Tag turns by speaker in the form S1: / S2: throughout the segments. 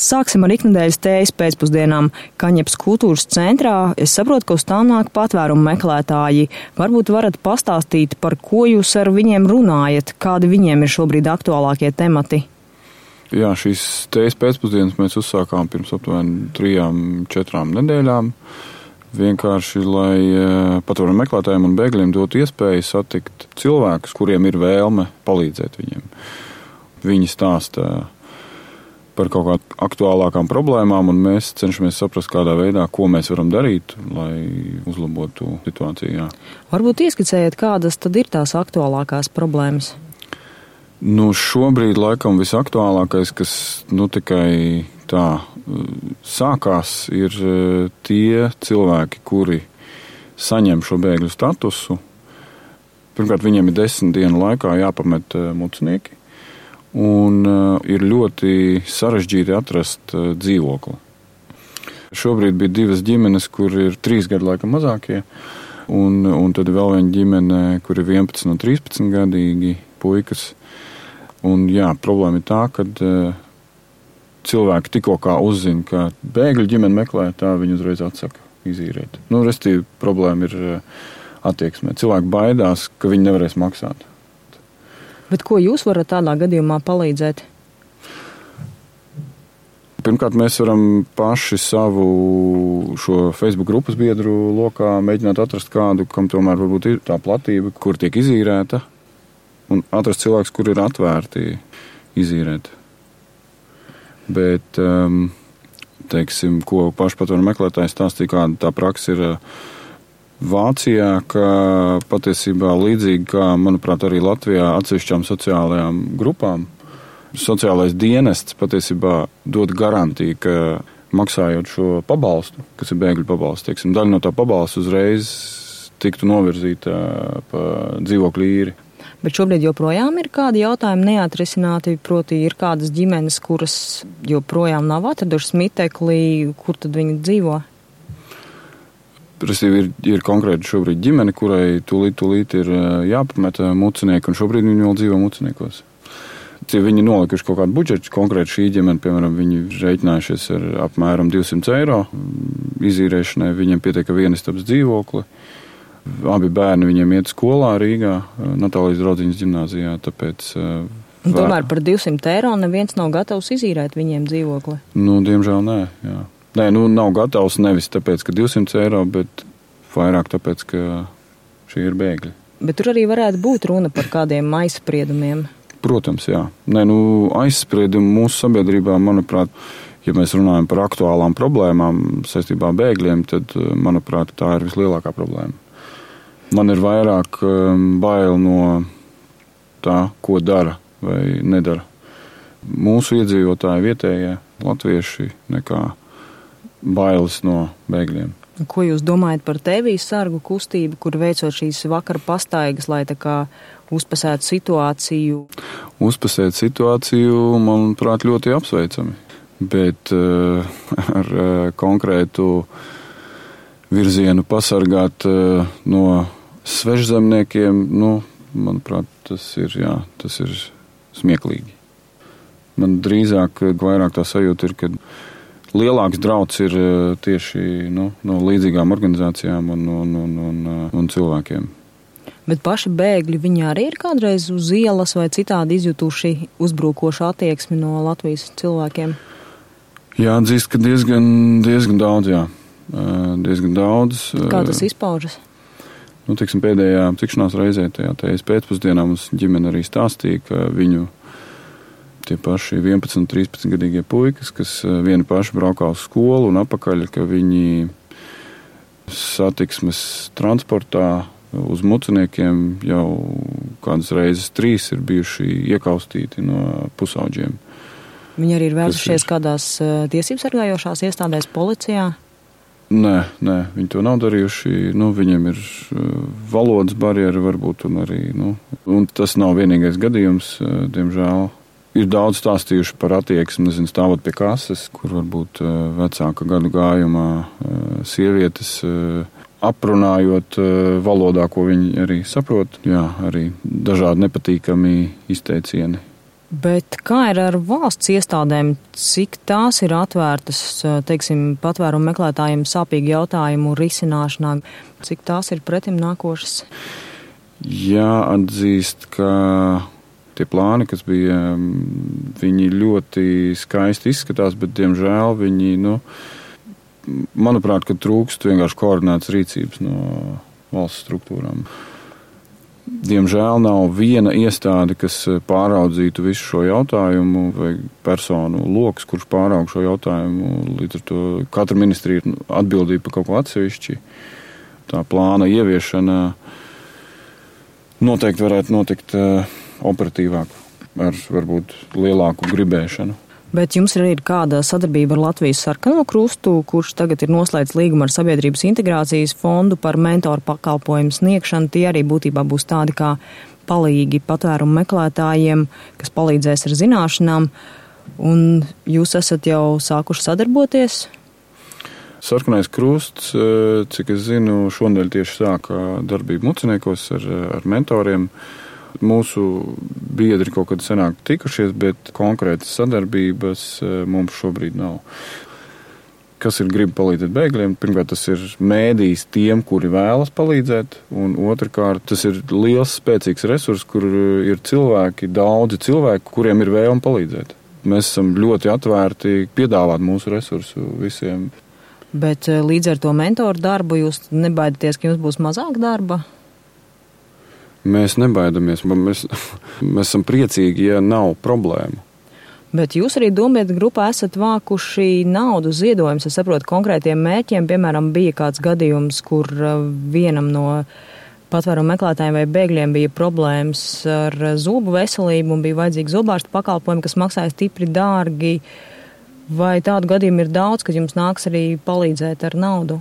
S1: Sāksim ar iknedēļas tējas pēcpusdienām. Kaņepes kultūras centrā es saprotu, ka uz tām nāk patvērumu meklētāji. Varbūt varat pastāstīt, par ko jūs ar viņiem runājat, kādi viņiem ir šobrīd aktuālākie temati?
S2: Jā, šīs tējas pēcpusdienas mēs uzsākām pirms aptuveni 3-4 nedēļām. Vienkārši, lai patvērumu meklētājiem un bēgļiem dotu iespēju satikt cilvēkus, kuriem ir vēlme palīdzēt viņiem. Viņi stāsta par kaut kādām aktuālākām problēmām, un mēs cenšamies saprast, kādā veidā, ko mēs varam darīt, lai uzlabotu situāciju. Jā.
S1: Varbūt ieskicējiet, kādas tad ir tās aktuālākās problēmas?
S2: Šobrīd laikam visaktuālākais, kas tikai tā sākās, ir tie cilvēki, kuri saņem šo bēgļu statusu. Pirmkārt, viņiem ir 10 dienu laikā jāpamet mucnieki, un ir ļoti sarežģīti atrast dzīvokli. Šobrīd bija 2 ģimenes, kur ir 3 gadu laikam mazākie, un tad vēl viena ģimene, kur ir 11 un 13 gadīgi puikas. Un jā, problēma ir tā, ka cilvēki tikko kā uzzina, ka bēgļu ģimeni meklē, tā viņi uzreiz atsaka izīrēt. Restīvi problēma ir attieksmē. Cilvēki baidās, ka viņi nevarēs maksāt.
S1: Bet ko jūs varat tādā gadījumā palīdzēt?
S2: Pirmkārt, mēs varam paši savu šo Facebook grupas biedru lokā mēģināt atrast kādu, kam tomēr varbūt ir tā platība, kur tiek izīrēta, un atrast cilvēkus, kur ir atvērti izīrēt. Bet, teiksim, ko pašpatvērumu meklētājs stāstīja, kāda tā praksa ir Vācijā, ka patiesībā līdzīgi kā, manuprāt, arī Latvijā atsevišķām sociālajām grupām, sociālais dienests patiesībā dod garantiju, ka maksājot šo pabalstu, kas ir bēgļu pabalsts, teiksim, daļa no tā pabalsta uzreiz tiktu novirzīta pa dzīvokļu īri.
S1: Bet šobrīd joprojām ir kādi jautājumi neatrisināti, proti ir kādas ģimenes, kuras joprojām nav atradušas miteklī, kur tad viņi dzīvo?
S2: Ir konkrēti šobrīd ģimene, kurai tūlīt ir jāpamet mucinieki, un šobrīd viņi vēl dzīvo muciniekos. Viņi nolikuši kaut kādu budžetu, konkrēti šī ģimene, piemēram, viņi rēķinājušies ar apmēram 200 eiro izīrēšanai, viņiem pietiek vienistabas dzīvokli. Abi bērni viņiem iet skolā Rīgā, Natālijas draudziņas ģimnāzijā, tāpēc...
S1: Tomēr par 200 eiro neviens nav gatavs izīrēt viņiem dzīvokli?
S2: Diemžēl nē, jā. Nē, nav gatavs nevis tāpēc, ka 200 eiro, bet vairāk tāpēc, ka šie ir bēgļi.
S1: Bet tur arī varētu būt runa par kādiem aizspriedumiem?
S2: Protams, jā. Aizspriedumi mūsu sabiedrībā, manuprāt, ja mēs runājam par aktuālām problēmām saistībā ar bēgļiem, tad, manuprāt, tā ir vislielākā problēma. Man ir vairāk bail no tā, ko dara vai nedara mūsu iedzīvotāji vietējie latvieši, nekā bailes no bēgļiem.
S1: Ko jūs domājat par Tēvijas sargu kustību, kur veicot šīs vakara pastaigas, lai tā kā uzpasētu situāciju?
S2: Uzpasēt situāciju, manuprāt, ļoti apsveicami, bet ar konkrētu virzienu pasargāt no svežzemniekiem, manuprāt, tas ir smieklīgi. Man drīzāk vairāk tā sajūta ir, ka lielāks drauds ir tieši no līdzīgām organizācijām un cilvēkiem.
S1: Bet paši bēgļi, viņi arī ir kādreiz uz ielas vai citādi izjutuši uzbrukošu attieksmi no Latvijas cilvēkiem?
S2: Jā, atzīst, ka diezgan daudz, jā. Diezgan daudz.
S1: Kā tas izpaužas?
S2: Pēdējā tikšanās reizē tajā pēcpusdienā mums ģimene arī stāstīja, ka viņu tie paši 11 un 13 gadīgie puikas, kas vieni paši braukā uz skolu un apakaļ, ka viņi satiksmes transportā uz muciniekiem jau kādas reizes 3 ir bijuši iekaustīti no pusauģiem.
S1: Viņi arī ir vērsušies kādās tiesības sargājošās iestādēs, policijā?
S2: Nē, viņi to nav darījuši. Viņiem ir valodas barjeri varbūt, un tas nav vienīgais gadījums, diemžēl. Ir daudz stāstījuši par attieksmi, stāvot pie kases, kur varbūt vecāka gadu gājumā sievietes aprunājot valodā, ko viņi arī saprot. Jā, arī dažādi nepatīkami izteicieni.
S1: Bet kā ir ar valsts iestādēm? Cik tās ir atvērtas, teiksim, patvērumu meklētājiem sāpīgu jautājumu risināšanā? Cik tās ir pretim nākošas?
S2: Jāatzīst, ka tie plāni, kas bija, viņi ļoti skaisti izskatās, bet, diemžēl, viņi, manuprāt, ka trūkst vienkārši koordinētas rīcības no valsts struktūrām. Diemžēl nav viena iestāde, kas pāraudzītu visu šo jautājumu, vai personu loks, kurš pāraug šo jautājumu. Līdz ar to katra ministrija ir atbildība par kaut ko atsevišķi. Tā plāna ieviešana noteikti varētu notikt operatīvāk, ar varbūt lielāku gribēšanu.
S1: Bet jums arī ir kāda sadarbība ar Latvijas Sarkano Krustu, kurš tagad ir noslēdz līgumu ar Sabiedrības integrācijas fondu par mentoru pakalpojumu sniegšanu. Tie arī būtībā būs tādi kā palīgi patvērumu meklētājiem, kas palīdzēs ar zināšanām. Un jūs esat jau sākuši sadarboties?
S2: Sarkanais Krusts, cik es zinu, šonadēļ tieši sāka darbību Muciniekos ar mentoriem. Mūsu biedri kaut kad senāk tikušies, bet konkrētas sadarbības mums šobrīd nav. Kas ir grib palīdzēt bēgļiem? Pirmkārt, tas ir mēdījis tiem, kuri vēlas palīdzēt, un otrkārt, tas ir liels, spēcīgs resurs, kur ir daudzi cilvēki, kuriem ir vēlme palīdzēt. Mēs esam ļoti atvērti piedāvāt mūsu resursu visiem.
S1: Bet līdz ar to mentoru darbu jūs nebaidaties, ka jums būs mazāk darba?
S2: Mēs nebaidamies, mēs esam priecīgi, ja nav problēmu.
S1: Bet jūs arī Dombiedru grupā esat vākuši naudu ziedojumus. Es saprotu, konkrētiem mērķiem, piemēram, bija kāds gadījums, kur vienam no patvērumu meklētājiem vai bēgļiem bija problēmas ar zobu veselību un bija vajadzīgi zobārstu pakalpojumi, kas maksāja stipri dārgi. Vai tādu gadījumu ir daudz, kad jums nāks arī palīdzēt ar naudu?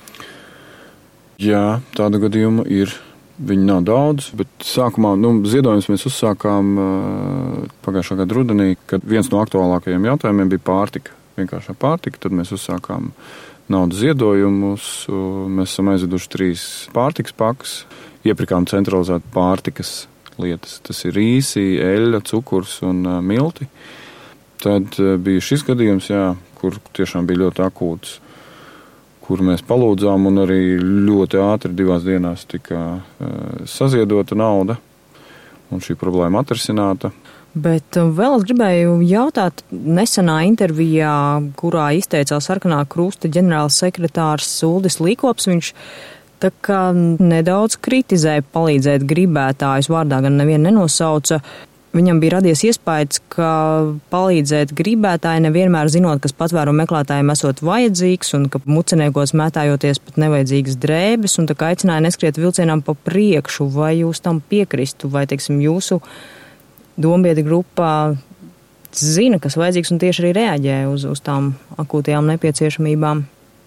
S2: Jā, tādu gadījumu ir. Viņi nav daudz, bet sākumā ziedojums mēs uzsākām pagājušā gada rudenī, kad viens no aktuālākajiem jautājumiem bija pārtika. Vienkāršā pārtika, tad mēs uzsākām naudas ziedojumus. Mēs esam aizveduši 3 pārtikas pakas, iepirkām centralizēt pārtikas lietas. Tas ir rīsi, eļļa, cukurs un milti. Tad bija šis gadījums, kur tiešām bija ļoti akūts, kur mēs palūdzām, un arī ļoti ātri 2 dienās tika saziedota nauda, un šī problēma atrisināta.
S1: Bet vēl es gribēju jautāt, nesenā intervijā, kurā izteicās Sarkanā Krusta ģenerāls sekretārs Uldis Līkops, viņš tā kā nedaudz kritizēja palīdzēt gribētājus, vārdā gan nevienu nenosauca. Viņam bija radies iespējas, ka palīdzēt gribētāji nevienmēr zinot, kas patvērumu meklētājiem esot vajadzīgs un ka Muciniekos mētājoties pat nevajadzīgas drēbes un tā kā aicināja neskriet vilcienām pa priekšu. Vai jūs tam piekristu? Vai, teiksim, jūsu Dombiedru grupā zina, kas vajadzīgs un tieši arī reaģē uz tām akūtajām nepieciešamībām?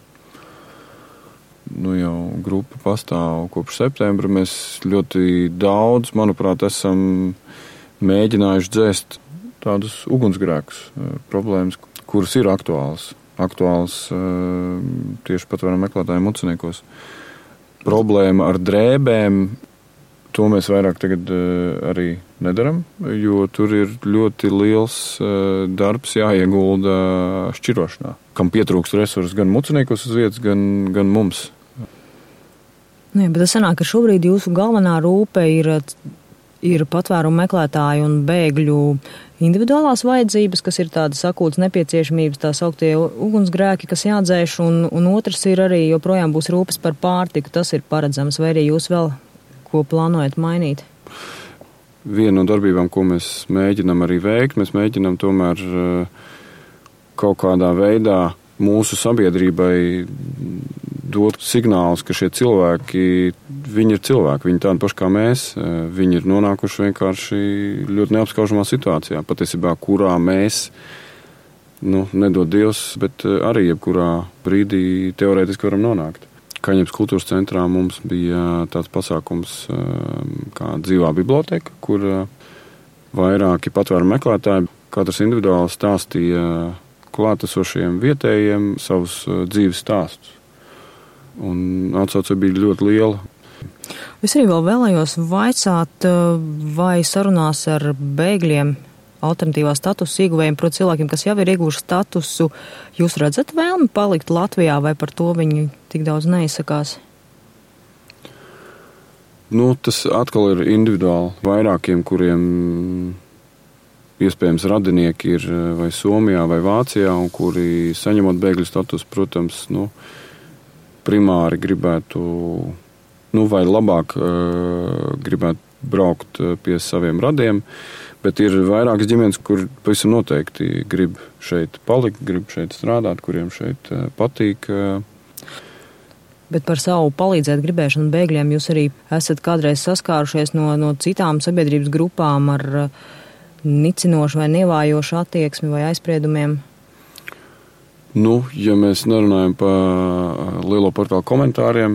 S2: Jau grupa pastāv kopš septembra. Mēs ļoti daudz, manuprāt, esam mēģinājuši dzēst tādus ugunsgrēkus, problēmas, kuras ir aktuāls tieši patvērumu meklētājiem Muciniekos. Problēma ar drēbēm, to mēs vairāk tagad arī nedaram, jo tur ir ļoti liels darbs jāiegulda šķirošanā, kam pietrūkst resursus gan Muciniekos uz vietas, gan mums.
S1: Bet tas sanāk, ka šobrīd jūsu galvenā rūpe ir patvērumu meklētāju un bēgļu individuālās vajadzības, kas ir tādas akūtas nepieciešamības, tā sauktie ugunsgrēki, kas jādzēš, un otrs ir arī joprojām būs rūpes par pārtiku. Tas ir paredzams, vai arī jūs vēl ko plānojat mainīt?
S2: Viena no darbībām, ko mēs mēģinam arī veikt, mēs mēģinam tomēr kaut kādā veidā mūsu sabiedrībai dot signālus, ka šie cilvēki, viņi ir cilvēki, viņi tādi paši kā mēs, viņi ir nonākuši vienkārši ļoti neapskaužamā situācijā, patiesībā, kurā mēs, nedod Dievs, bet arī jebkurā brīdī teorētiski varam nonākt. Kaņepes kultūras centrā mums bija tāds pasākums kā dzīvā biblioteka, kur vairāki patvērumu meklētāji, katrs individuāli stāstīja klātesošiem vietējiem savus dzīves stāstus. Un atsauce bija ļoti liela.
S1: Es arī vēl vēlējos vaicāt, vai sarunās ar bēgļiem alternatīvā statusa ieguvējiem, proti cilvēkiem, kas jau ir ieguvuši statusu. Jūs redzat vēlmi palikt Latvijā vai par to viņi tik daudz neizsakās?
S2: Tas atkal ir individuāli. Vairākiem, kuriem iespējams radinieki ir vai Somijā vai Vācijā, un kuri saņemot bēgļu status, protams, primāri gribētu, vai labāk gribētu braukt pie saviem radiem, bet ir vairākas ģimenes, kur pavisam noteikti grib šeit palikt, grib šeit strādāt, kuriem šeit patīk.
S1: Bet par savu palīdzēt gribēšanu bēgļiem jūs arī esat kādreiz saskārušies no citām sabiedrības grupām ar nicinošu vai nievājošu attieksmi vai aizspriedumiem?
S2: Ja mēs nerunājam par lielo portālu komentāriem,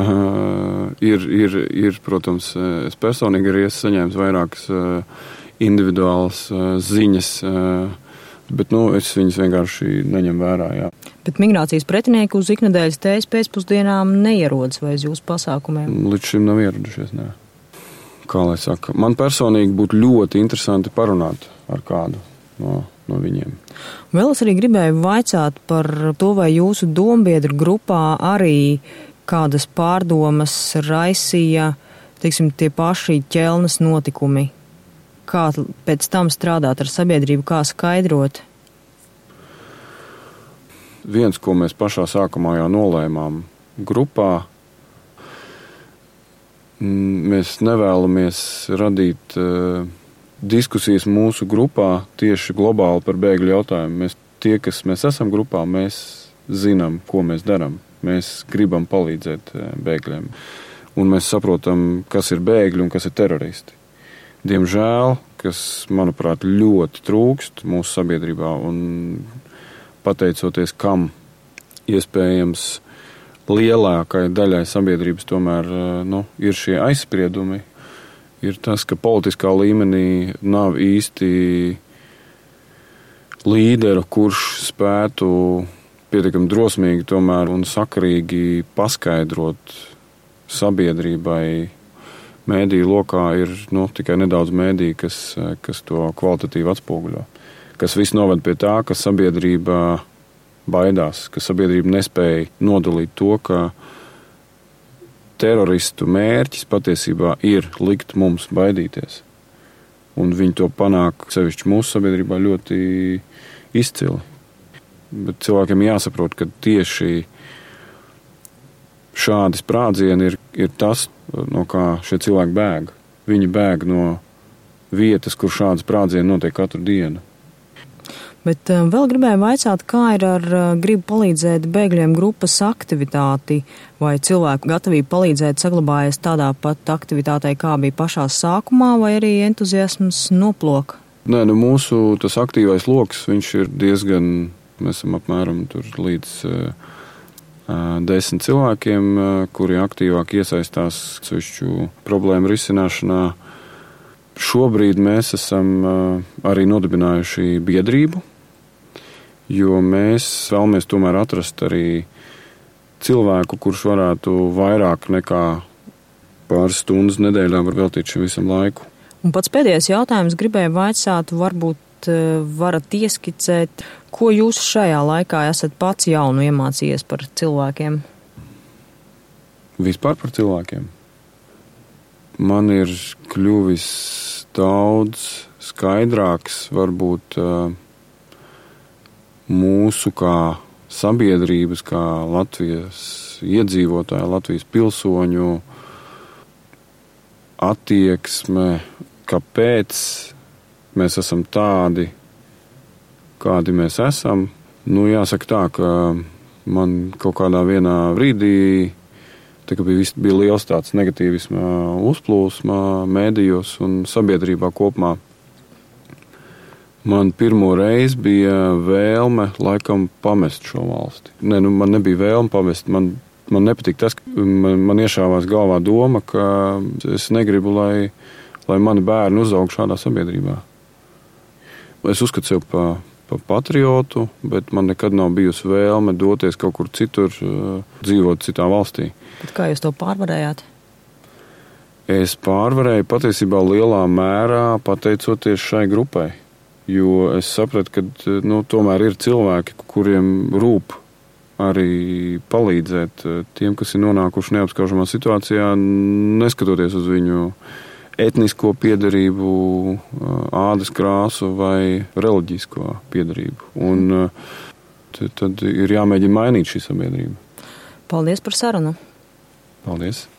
S2: ir, protams, es personīgi arī esmu saņēmis vairākas individuālas ziņas, bet, es viņas vienkārši neņem vērā, jā.
S1: Bet migrācijas pretinieki uz iknedēļas tējas pēcpusdienām neierodas vai uz jūsu pasākumiem?
S2: Līdz šim nav ieradušies, nē. Kā lai saka, man personīgi būtu ļoti interesanti parunāt ar kādu no viņiem.
S1: Vēl es arī gribēju vaicāt par to, vai jūsu dombiedru grupā arī kādas pārdomas raisīja, tie paši ķelnes notikumi. Kā pēc tam strādāt ar sabiedrību, kā skaidrot?
S2: Viens, ko mēs pašā sākumā jau nolēmām grupā, mēs nevēlamies radīt diskusijas mūsu grupā tieši globāli par bēgļu jautājumu. Mēs esam grupā, mēs zinām, ko mēs darām. Mēs gribam palīdzēt bēgļiem. Un mēs saprotam, kas ir bēgļi un kas ir teroristi. Diemžēl, kas, manuprāt, ļoti trūkst mūsu sabiedrībā un pateicoties kam iespējams lielākai daļai sabiedrības tomēr ir šie aizspriedumi, ir tas, ka politiskā līmenī nav īsti līderu, kurš spētu pietiekami drosmīgi tomēr un sakarīgi paskaidrot sabiedrībai. Mēdīju lokā ir tikai nedaudz mēdīju, kas to kvalitatīvi atspoguļo. Kas viss noved pie tā, ka sabiedrība baidās, ka sabiedrība nespēja nodalīt to, ka teroristu mērķis patiesībā ir likt mums baidīties. Un viņi to panāk sevišķi mūsu sabiedrībā ļoti izcili. Bet cilvēkiem jāsaprot, ka tieši šādi sprādzieni ir tas, no kā šie cilvēki bēg. Viņi bēg no vietas, kur šādi sprādzieni notiek katru dienu.
S1: Bet vēl gribēju vaicāt, kā ir ar gribu palīdzēt bēgļiem grupas aktivitāti, vai cilvēku gatavība palīdzēt saglabājas tādā pat aktivitātei, kā bija pašā sākumā, vai arī entuziasms noplok?
S2: Nē, mūsu tas aktīvais loks, viņš ir diezgan, mēs esam apmēram tur līdz 10 cilvēkiem, kuri aktīvāk iesaistās sevišķu problēmu risināšanā. Šobrīd mēs esam arī nodibinājuši biedrību, jo mēs vēlamies tomēr atrast arī cilvēku, kurš varētu vairāk nekā pāris stundas nedēļā var veltīt šim visam laiku.
S1: Un pats pēdējais jautājums gribēju vaicāt, varbūt varat ieskicēt, ko jūs šajā laikā esat pats jaunu iemācījies par cilvēkiem?
S2: Vispār par cilvēkiem. Man ir kļuvis daudz skaidrāks, varbūt mūsu kā sabiedrības, kā Latvijas iedzīvotāju, Latvijas pilsoņu attieksme, kāpēc mēs esam tādi, kādi mēs esam. Jāsaka tā, ka man kaut kādā vienā brīdī bija liels tāds negatīvisma uzplūsma mēdījos un sabiedrībā kopumā. Man pirmo reizi bija vēlme laikam pamest šo valsti. Man nebija vēlme pamest, man nepatīk tas, ka man iešāvās galvā doma, ka es negribu, lai mani bērni uzaug šādā sabiedrībā. Es uzskatu sev par patriotu, bet man nekad nav bijusi vēlme doties kaut kur citur, dzīvot citā valstī.
S1: Bet kā jūs to pārvarējāt?
S2: Es pārvarēju patiesībā lielā mērā pateicoties šai grupai. Jo es sapratu, ka tomēr ir cilvēki, kuriem rūp arī palīdzēt tiem, kas ir nonākuši neapskaužamā situācijā, neskatoties uz viņu etnisko piedarību, ādas krāsu vai reliģisko piedarību. Un tad ir jāmēģina mainīt šī sabiedrība.
S1: Paldies par sarunu.
S2: Paldies.